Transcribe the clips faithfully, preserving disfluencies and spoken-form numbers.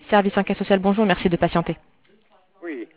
Service enquête sociale, bonjour, merci de patienter. Oui.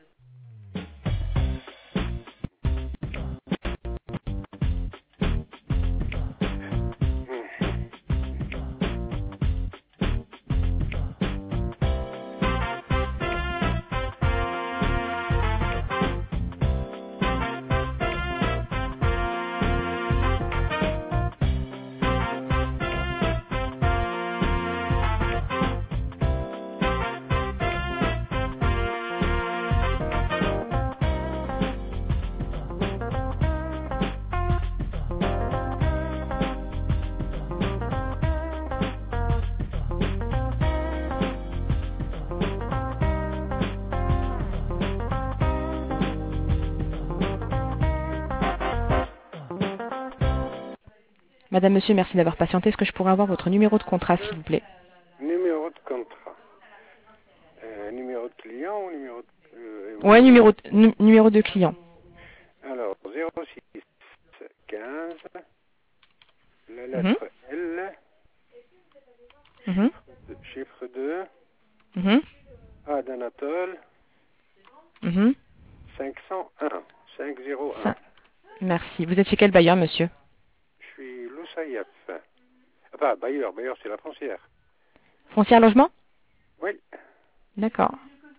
Madame, monsieur, merci d'avoir patienté. Est-ce que je pourrais avoir votre numéro de contrat, s'il vous plaît? Numéro de contrat. Euh, numéro de client ou numéro de... Euh, Ouais, numéro... numéro, de- nu- numéro de client. Alors, zéro six quinze, la Mhm, lettre L, mhm, chiffre deux, mhm, A d'Anatole, mhm. cinq cent un, cinq zéro un. Ça, merci. Vous êtes chez quel bailleur, monsieur? Je suis Loussaïef. Enfin, bailleur, bailleur, c'est la foncière. Foncière logement? Oui. D'accord.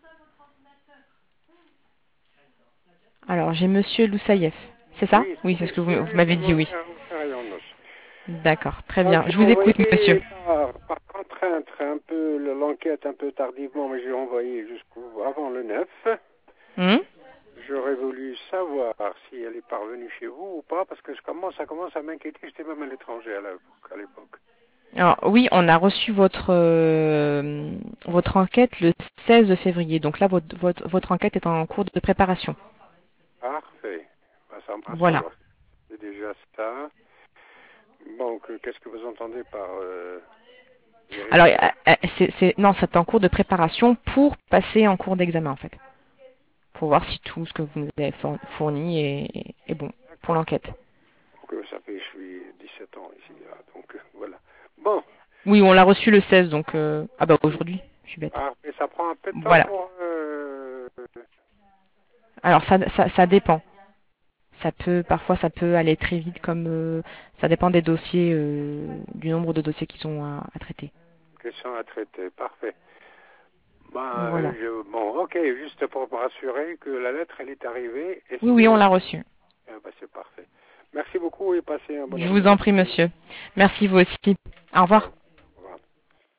Alors, j'ai monsieur Loussaïef. C'est ça? Oui, Oui, c'est ce c'est que vous, vous oui, m'avez c'est dit, mon oui. frère, mon frère et en os. D'accord, très Donc, bien. j'ai Je vous écoute, monsieur. envoyé par, par contrainte un peu le- l'enquête un peu tardivement, mais j'ai envoyé jusqu'au avant le neuf. Hmm. J'aurais voulu savoir si elle est parvenue chez vous ou pas, parce que je commence, ça commence à m'inquiéter. J'étais même à l'étranger à l'époque. à l'époque. Alors, oui, on a reçu votre euh, votre enquête le seize février. Donc là, votre, votre, votre enquête est en cours de préparation. Parfait. Ben, ça me Voilà. rassure. C'est déjà ça. Donc, euh, qu'est-ce que vous entendez par euh, Alors, vérifier? euh, euh, c'est, c'est- non, c'est en cours de préparation pour passer en cours d'examen, en fait. Pour voir si tout ce que vous nous avez four- fourni est, est bon pour D'accord. l'enquête. Donc, euh, ça fait, je suis dix-sept ans ici. Là, donc, euh, voilà. Bon. Oui, on l'a reçu le seize, donc... euh, Ah bah aujourd'hui, je suis bête. Ah, mais ça prend un peu de temps Voilà. pour... Euh... Alors, ça, ça, ça dépend. Ça peut, parfois, ça peut aller très vite, comme... euh, ça dépend des dossiers, euh, du nombre de dossiers qui sont à, à traiter. Question à traiter. Parfait. Ben, euh, Voilà. je... Bon, ok. Juste pour me rassurer que la lettre, elle est arrivée. Et Oui, si oui, on on... l'a reçu. Ah, ben, c'est parfait. Merci beaucoup et passez un bon Je vous en après-midi. prie, monsieur. Merci, vous aussi. Au Au revoir. revoir.